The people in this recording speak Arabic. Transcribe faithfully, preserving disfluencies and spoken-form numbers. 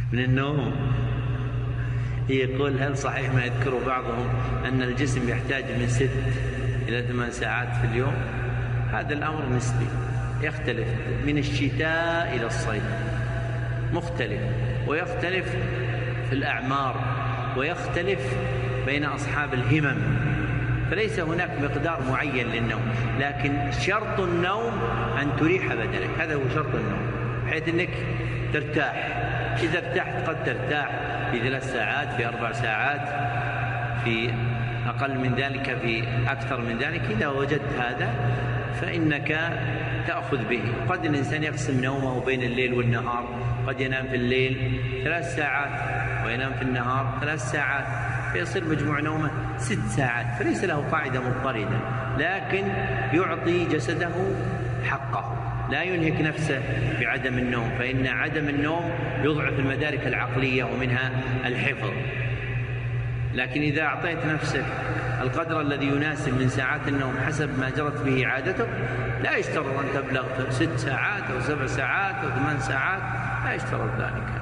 من النوم. يقول هل صحيح ما يذكر بعضهم أن الجسم يحتاج من ست إلى ثمان ساعات في اليوم؟ هذا الأمر نسبي يختلف من الشتاء إلى الصيف، مختلف، ويختلف في الأعمار، ويختلف بين أصحاب الهمم، فليس هناك مقدار معين للنوم، لكن شرط النوم أن تريح بدنك، هذا هو شرط النوم، بحيث أنك ترتاح. إذا ارتحت قد ترتاح في ثلاث ساعات، في أربع ساعات، في أقل من ذلك، في أكثر من ذلك. إذا وجدت هذا فإنك تأخذ به. قد الإنسان يقسم نومه بين الليل والنهار، قد ينام في الليل ثلاث ساعات وينام في النهار ثلاث ساعات، فيصير مجموع نومه ست ساعات، فليس له قاعدة مضطردة، لكن يعطي جسده حقه، لا ينهك نفسه بعدم النوم، فإن عدم النوم يضعف المدارك العقلية ومنها الحفظ. لكن إذا أعطيت نفسك القدر الذي يناسب من ساعات النوم حسب ما جرت به عادتك، لا يشترط أن تبلغ ست ساعات أو سبع ساعات أو ثمان ساعات، لا يشترط ذلك.